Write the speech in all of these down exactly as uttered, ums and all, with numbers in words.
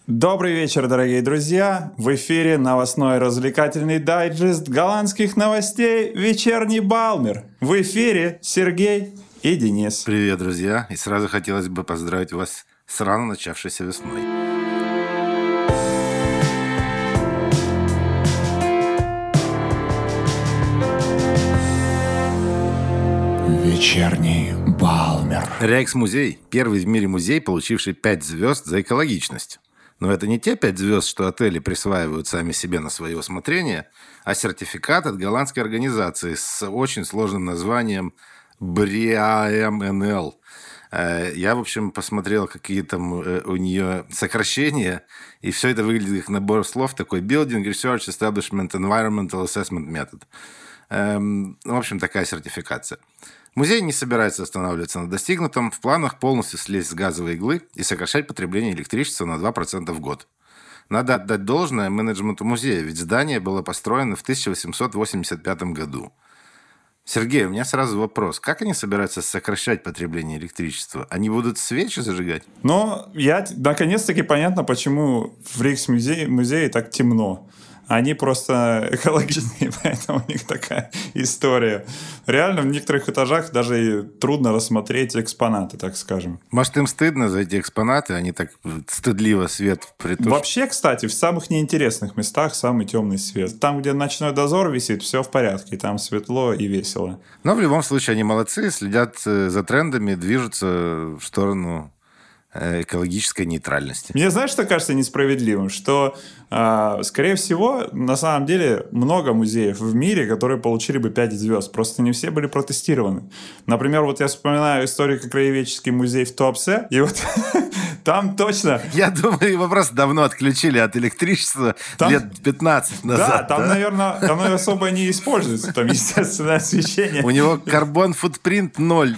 Добрый вечер, дорогие друзья! В эфире новостной развлекательный дайджест голландских новостей «Вечерний Балмер». В эфире Сергей и Денис. Привет, друзья! И сразу хотелось бы поздравить вас с рано начавшейся весной. Вечерний Балмер. Рейхсмузей – первый в мире музей, получивший пять звезд за экологичность. Но это не те пять звезд, что отели присваивают сами себе на свое усмотрение, а сертификат от голландской организации с очень сложным названием БРИАМНЛ. Я, в общем, посмотрел, какие там у нее сокращения, и все это выглядит как набор слов такой: Building, Research, Establishment, Environmental Assessment Method. В общем, такая сертификация. Музей не собирается останавливаться на достигнутом. В планах полностью слезть с газовой иглы и сокращать потребление электричества на два процента в год. Надо отдать должное менеджменту музея, ведь здание было построено в тысяча восемьсот восемьдесят пятом году. Сергей, у меня сразу вопрос. Как они собираются сокращать потребление электричества? Они будут свечи зажигать? Ну, я наконец-таки понятно, почему в Рейхсмузее музее так темно. Они просто экологичные, поэтому у них такая история. Реально в некоторых этажах даже трудно рассмотреть экспонаты, так скажем. Может, им стыдно за эти экспонаты? Они так стыдливо свет притушат? Вообще, кстати, в самых неинтересных местах самый темный свет. Там, где ночной дозор висит, все в порядке. Там светло и весело. Но в любом случае они молодцы, следят за трендами, движутся в сторону экологической нейтральности. Мне, знаешь, что кажется несправедливым? Что, э, скорее всего, на самом деле много музеев в мире, которые получили бы пять звезд. Просто не все были протестированы. Например, вот я вспоминаю историко-краеведческий музей в Туапсе, и вот там точно... Я думаю, его просто давно отключили от электричества там... лет пятнадцать назад. Да, там, да? наверное, оно особо не используется, там естественное освещение. У него карбон-футпринт ноль.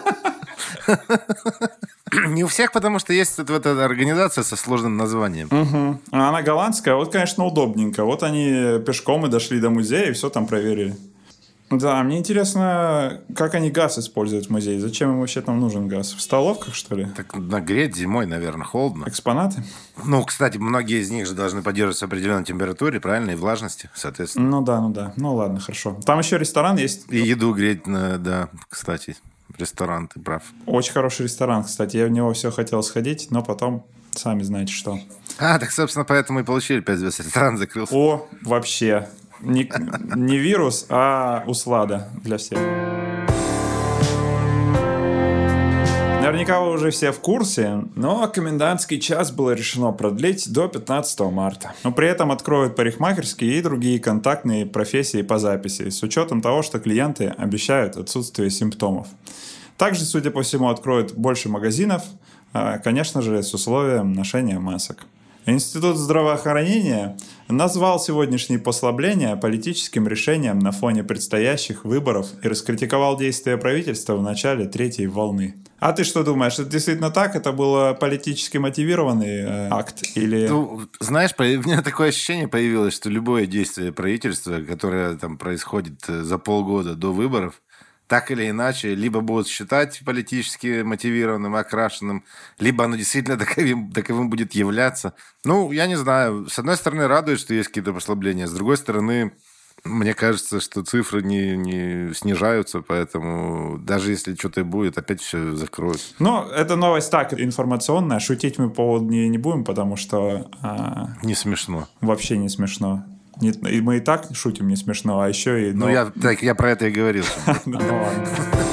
Не у всех, потому что есть вот эта организация со сложным названием. Угу. Она голландская, вот, конечно, удобненько. Вот они пешком и дошли до музея, и все там проверили. Да, мне интересно, как они газ используют в музее. Зачем им вообще там нужен газ? В столовках, что ли? Так нагреть зимой, наверное, холодно. Экспонаты? Ну, кстати, многие из них же должны поддерживаться в определенной температуре, правильно, и влажности, соответственно. Ну да, ну да. Ну ладно, хорошо. Там еще ресторан есть. И еду греть, да, кстати. Ресторан, ты прав. Очень хороший ресторан, кстати. Я в него все хотел сходить, но потом сами знаете что. А, так, собственно, поэтому и получили пять звезд. Ресторан закрылся. О, вообще. Не, не вирус, а услада для всех. Наверняка вы уже все в курсе, но комендантский час было решено продлить до пятнадцатого марта. Но при этом откроют парикмахерские и другие контактные профессии по записи, с учетом того, что клиенты обещают отсутствие симптомов. Также, судя по всему, откроют больше магазинов, конечно же, с условием ношения масок. Институт здравоохранения назвал сегодняшние послабления политическим решением на фоне предстоящих выборов и раскритиковал действия правительства в начале третьей волны. А ты что думаешь, это действительно так? Это был политически мотивированный э, акт? Или... Ну, знаешь, у меня такое ощущение появилось, что любое действие правительства, которое там происходит за полгода до выборов, так или иначе, либо будут считать политически мотивированным, окрашенным, либо оно действительно таковым, таковым будет являться. Ну, я не знаю. С одной стороны, радует, что есть какие-то послабления. С другой стороны, мне кажется, что цифры не, не снижаются, поэтому даже если что-то и будет, опять все закроют. Ну, это новость так, информационная. Шутить мы по поводу не, не будем, потому что... А... Не смешно. Вообще не смешно. Нет, и мы и так шутим не смешно, а еще и... Ну, я, так, я про это и говорил. Ну, ладно.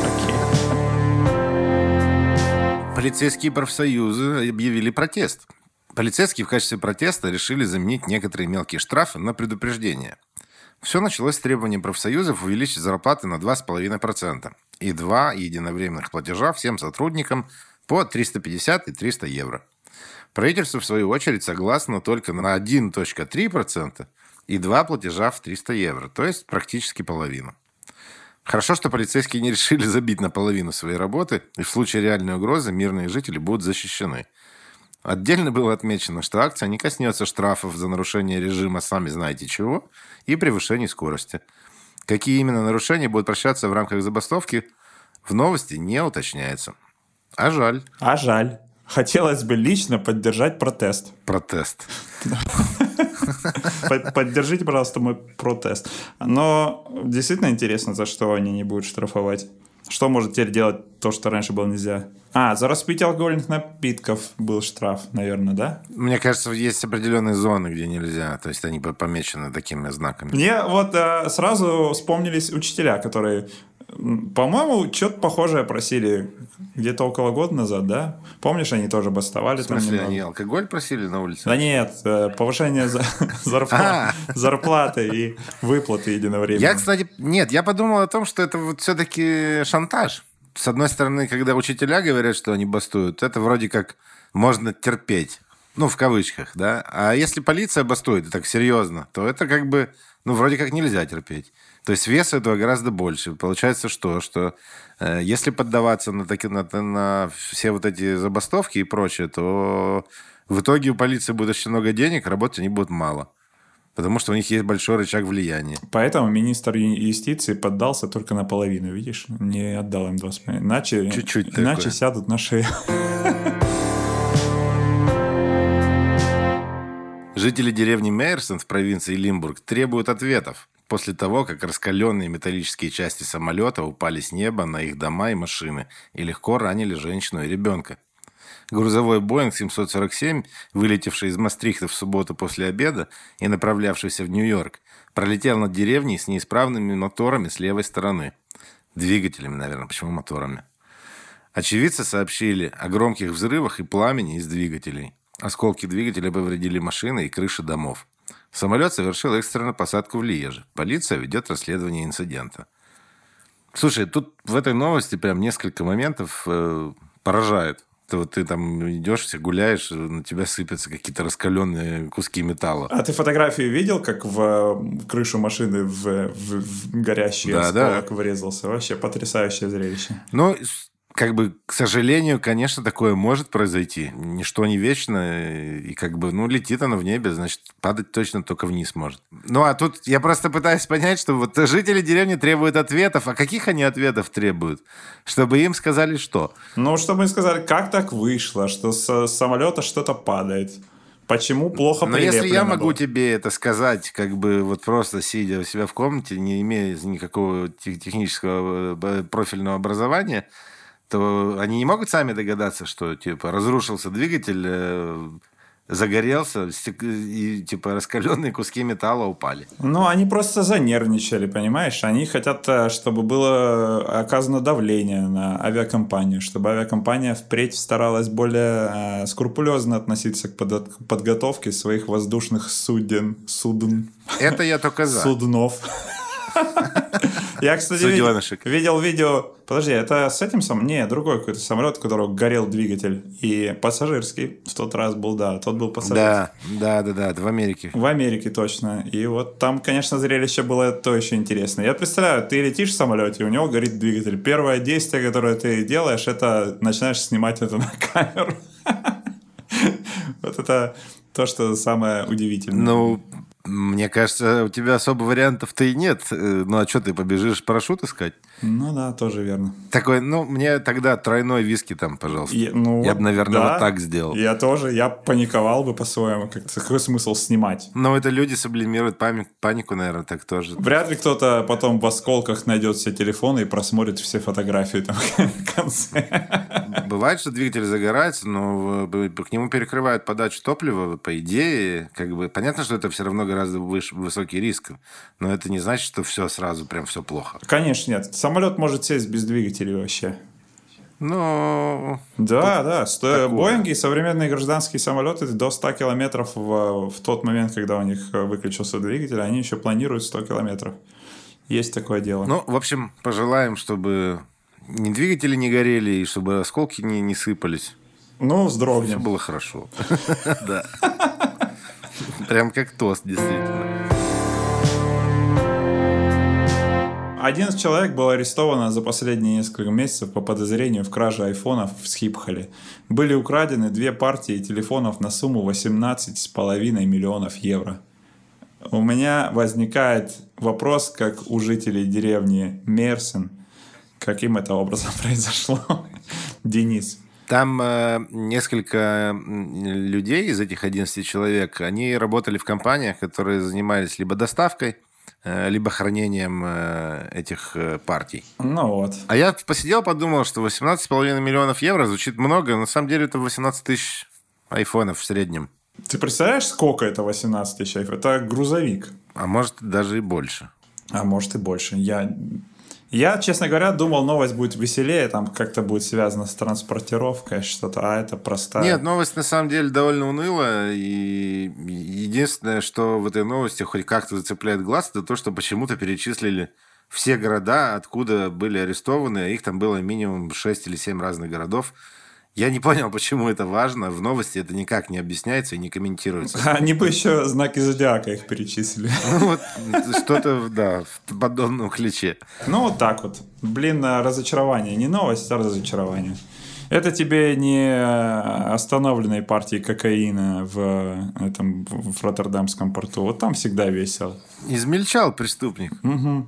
Полицейские профсоюзы объявили протест. Полицейские в качестве протеста решили заменить некоторые мелкие штрафы на предупреждение. Все началось с требования профсоюзов увеличить зарплаты на два с половиной процента и два единовременных платежа всем сотрудникам по триста пятьдесят и триста евро. Правительство, в свою очередь, согласно только на один целых три десятых процента и два платежа в триста евро, то есть практически половину. Хорошо, что полицейские не решили забить наполовину своей работы, и в случае реальной угрозы мирные жители будут защищены. Отдельно было отмечено, что акция не коснется штрафов за нарушение режима «сами знаете чего» и превышение скорости. Какие именно нарушения будут прощаться в рамках забастовки, в новости не уточняется. А жаль. А жаль. Хотелось бы лично поддержать протест. Протест. Поддержите, пожалуйста, мой протест. Но действительно интересно, за что они не будут штрафовать. Что может теперь делать то, что раньше было нельзя? А, за распитие алкогольных напитков был штраф, наверное, да? Мне кажется, есть определенные зоны, где нельзя. То есть они помечены такими знаками. Мне вот а, сразу вспомнились учителя, которые... По-моему, что-то похожее просили где-то около года назад, да? Помнишь, они тоже бастовали? В смысле, там они алкоголь просили на улице? Да нет, повышение зарплаты и выплаты единовременно. Я, кстати, нет, я подумал о том, что это вот все-таки шантаж. С одной стороны, когда учителя говорят, что они бастуют, это вроде как можно терпеть. Ну, в кавычках, да? А если полиция бастует, и так серьезно, то это как бы, ну, вроде как нельзя терпеть. То есть вес этого гораздо больше. Получается что? Что э, если поддаваться на, таки, на, на все вот эти забастовки и прочее, то в итоге у полиции будет очень много денег, работать они будут мало. Потому что у них есть большой рычаг влияния. Поэтому министр юстиции поддался только наполовину, видишь? Не отдал им два с половиной. Иначе, Чуть-чуть иначе такое. сядут на шею. Жители деревни Мейерсон в провинции Лимбург требуют ответов после того, как раскаленные металлические части самолета упали с неба на их дома и машины и легко ранили женщину и ребенка. Грузовой Боинг семьсот сорок семь, вылетевший из Мастрихта в субботу после обеда и направлявшийся в Нью-Йорк, пролетел над деревней с неисправными моторами с левой стороны. Двигателями, наверное, почему моторами? Очевидцы сообщили о громких взрывах и пламени из двигателей. Осколки двигателя повредили машины и крыши домов. Самолет совершил экстренную посадку в Лиеже. Полиция ведет расследование инцидента. Слушай, тут в этой новости прям несколько моментов э, поражает. Ты, вот, ты там идешь, все гуляешь, на тебя сыпятся какие-то раскаленные куски металла. А ты фотографию видел, как в, в крышу машины в, в, в горящий да, осколок да. врезался? Вообще потрясающее зрелище. Ну, как бы, к сожалению, конечно, такое может произойти. Ничто не вечно. И как бы, ну, летит оно в небе, значит, падать точно только вниз может. Ну, а тут я просто пытаюсь понять, что вот жители деревни требуют ответов. А каких они ответов требуют? Чтобы им сказали что? Ну, чтобы им сказали, как так вышло, что с самолета что-то падает. Почему плохо прилеплено? Но если я могу было? тебе это сказать, как бы вот просто сидя у себя в комнате, не имея никакого технического профильного образования, то они не могут сами догадаться, что типа разрушился двигатель, э, загорелся, и типа раскаленные куски металла упали. Ну, они просто занервничали, понимаешь? Они хотят, чтобы было оказано давление на авиакомпанию, чтобы авиакомпания впредь старалась более э, скрупулезно относиться к под- подготовке своих воздушных суден, судн. Это я только за. Суднов. Я, кстати, видел, видел видео... Подожди, это с этим самым? Не, другой какой-то самолет, у которого горел двигатель. И пассажирский в тот раз был, да, тот был пассажирский. Да, да, да, да, это в Америке. В Америке, точно. И вот там, конечно, зрелище было то еще интересное. Я представляю, ты летишь в самолете, у него горит двигатель. Первое действие, которое ты делаешь, это начинаешь снимать это на камеру. Вот это то, что самое удивительное. Ну... Мне кажется, у тебя особо вариантов-то и нет. Ну, а что, ты побежишь парашют искать? Ну да, тоже верно. Такой, ну, мне тогда тройной виски там, пожалуйста. Я, ну, я бы, наверное, да, вот так сделал. Я тоже, я паниковал бы по-своему. Как-то, какой смысл снимать? Ну, это люди сублимируют панику, панику, наверное, так тоже. Вряд ли кто-то потом в осколках найдет все телефоны и просмотрит все фотографии там в конце. Бывает, что двигатель загорается, но к нему перекрывают подачу топлива. По идее, как бы понятно, что это все равно гораздо выше, высокий риск. Но это не значит, что все сразу прям все плохо. Конечно, нет. Самолет может сесть без двигателей вообще. Ну... Да, да. Сто... Боинги, современные гражданские самолеты до ста километров в, в тот момент, когда у них выключился двигатель, они еще планируют сто километров. Есть такое дело. Ну, в общем, пожелаем, чтобы ни двигатели не горели, и чтобы осколки не, не сыпались. Ну, вздрогнем. Все было хорошо. Да. Прям как тост, действительно. одиннадцать человек было арестовано за последние несколько месяцев по подозрению в краже айфонов в Схипхоле. Были украдены две партии телефонов на сумму восемнадцать с половиной миллионов евро. У меня возникает вопрос, как у жителей деревни Мейерсон, каким это образом произошло. Денис. Там э, несколько людей из этих одиннадцати человек, они работали в компаниях, которые занимались либо доставкой, э, либо хранением э, этих э, партий. Ну вот. А я посидел, подумал, что восемнадцать с половиной миллионов евро звучит много, но на самом деле это восемнадцать тысяч айфонов в среднем. Ты представляешь, сколько это восемнадцать тысяч айфонов? Это грузовик. А может, даже и больше. А может и больше. Я, я, честно говоря, думал, новость будет веселее, там как-то будет связано с транспортировкой, что-то, а это простая. Нет, новость на самом деле довольно унылая, и единственное, что в этой новости хоть как-то зацепляет глаз, это то, что почему-то перечислили все города, откуда были арестованы, их там было минимум шесть или семь разных городов. Я не понял, почему это важно. В новости это никак не объясняется и не комментируется. Они бы еще знаки зодиака их перечислили. Ну, вот что-то, да, в подобном ключе. Ну, вот так вот. Блин, разочарование. Не новость, а разочарование. Это тебе не остановленной партии кокаина в этом в Роттердамском порту. Вот там всегда весело. Измельчал преступник. Угу.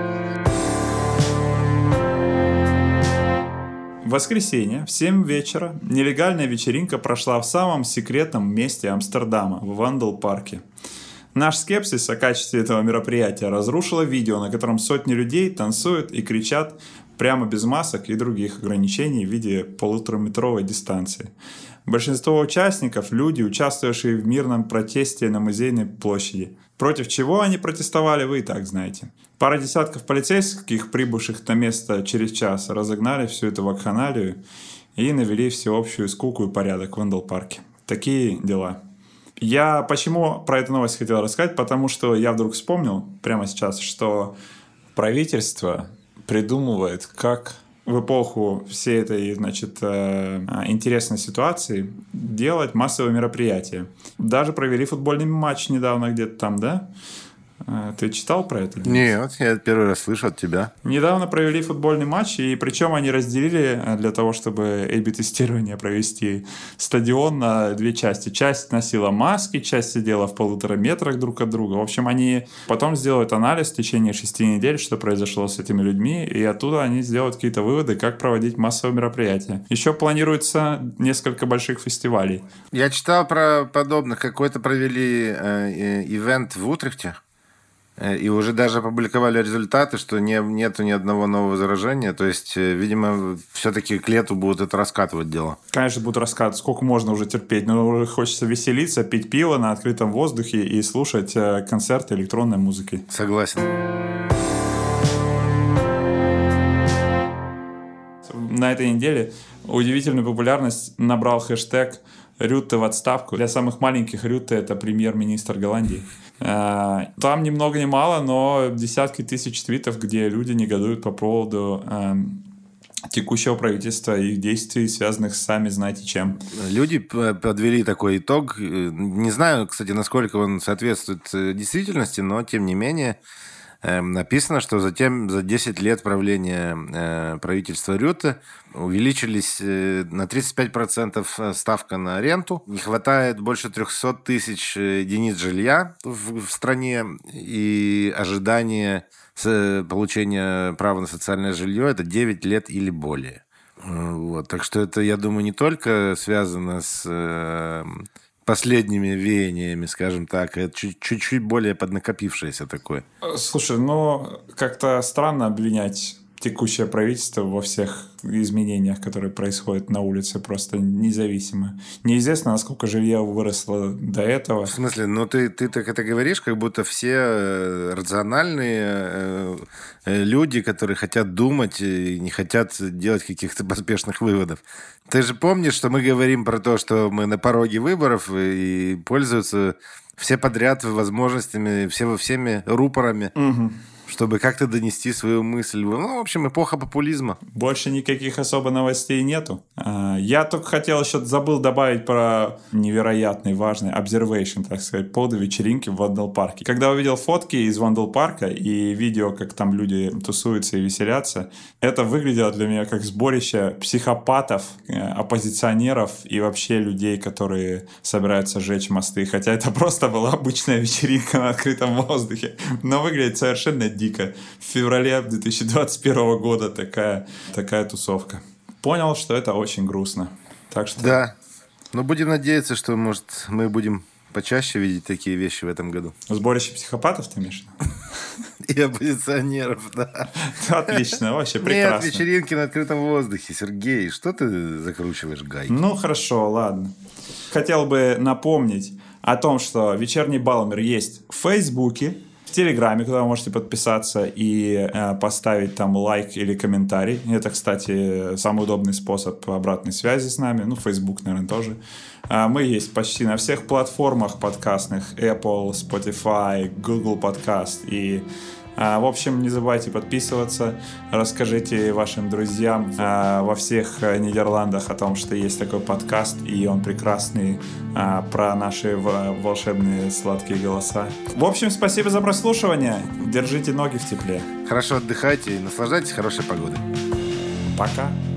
В воскресенье в семь вечера нелегальная вечеринка прошла в самом секретном месте Амстердама, в Вандел-парке. Наш скепсис о качестве этого мероприятия разрушило видео, на котором сотни людей танцуют и кричат прямо без масок и других ограничений в виде полутораметровой дистанции. Большинство участников – люди, участвовавшие в мирном протесте на Музейной площади. Против чего они протестовали, вы и так знаете. Пара десятков полицейских, прибывших на место через час, разогнали всю эту вакханалию и навели всеобщую скуку и порядок в Вандел-парке. Такие дела. Я почему про эту новость хотел рассказать? Потому что я вдруг вспомнил прямо сейчас, что правительство придумывает, как в эпоху всей этой, значит, интересной ситуации делать массовые мероприятия. Даже провели футбольный матч недавно где-то там, да? Ты читал про это? Нет, я первый раз слышу от тебя. Недавно провели футбольный матч, и причем они разделили для того, чтобы эй би-тестирование провести стадион на две части. Часть носила маски, часть сидела в полутора метрах друг от друга. В общем, они потом сделают анализ в течение шести недель, что произошло с этими людьми, и оттуда они сделают какие-то выводы, как проводить массовые мероприятия. Еще планируется несколько больших фестивалей. Я читал про подобных. Какой-то провели э, ивент в Утрехте. И уже даже опубликовали результаты, что не, нету ни одного нового заражения. То есть, видимо, все-таки к лету будут это раскатывать дело. Конечно, будут раскатывать. Сколько можно уже терпеть? Но уже хочется веселиться, пить пиво на открытом воздухе и слушать концерты электронной музыки. Согласен. На этой неделе удивительную популярность набрал хэштег «Рютте в отставку». Для самых маленьких Рютте – это премьер-министр Голландии. Там ни много ни мало, но десятки тысяч твитов, где люди негодуют по поводу э, текущего правительства и их действий, связанных с сами знаете чем. Люди подвели такой итог. Не знаю, кстати, насколько он соответствует действительности, но тем не менее написано, что затем за десять лет правления э, правительства Рютте увеличились э, на тридцать пять процентов ставка на ренту. Не хватает больше триста тысяч единиц жилья в, в стране. И ожидание с, получения права на социальное жилье – это девять лет или более. Вот. Так что это, я думаю, не только связано с... Э, последними веяниями, скажем так, это чуть-чуть более поднакопившееся такое. Слушай, ну, как-то странно обвинять текущее правительство во всех изменениях, которые происходят на улице, просто независимо. Неизвестно, насколько жилья выросло до этого. В смысле? Ну, ты, ты так это говоришь, как будто все рациональные люди, которые хотят думать и не хотят делать каких-то поспешных выводов. Ты же помнишь, что мы говорим про то, что мы на пороге выборов и пользуются все подряд возможностями, все, всеми рупорами, угу. чтобы как-то донести свою мысль. Ну, в общем, эпоха популизма. Больше никаких особо новостей нету. Я только хотел еще, забыл добавить про невероятный, важный observation, так сказать, по поводу вечеринки в Вандел-парке. Когда увидел фотки из Вандел-парка и видео, как там люди тусуются и веселятся, это выглядело для меня как сборище психопатов, оппозиционеров и вообще людей, которые собираются сжечь мосты. Хотя это просто была обычная вечеринка на открытом воздухе. Но выглядит совершенно дико. В феврале две тысячи двадцать первого года такая, такая тусовка. Понял, что это очень грустно. Так что... Да. Но будем надеяться, что, может, мы будем почаще видеть такие вещи в этом году. Сборище психопатов, ты имеешь? И оппозиционеров, да. Отлично, вообще прекрасно. Нет, вечеринки на открытом воздухе. Сергей, что ты закручиваешь гайки? Ну, хорошо, ладно. Хотел бы напомнить о том, что «Вечерний Балмер» есть в Фейсбуке, в Телеграме, куда вы можете подписаться и э, поставить там лайк или комментарий. Это, кстати, самый удобный способ обратной связи с нами. Ну, Facebook, наверное, тоже. А мы есть почти на всех платформах подкастных. Apple, Spotify, Google Podcast. И, а, в общем, не забывайте подписываться. Расскажите вашим друзьям а, во всех Нидерландах о том, что есть такой подкаст. И он прекрасный, а, про наши волшебные сладкие голоса. В общем, спасибо за прослушивание. Держите ноги в тепле. Хорошо отдыхайте и наслаждайтесь хорошей погодой. Пока.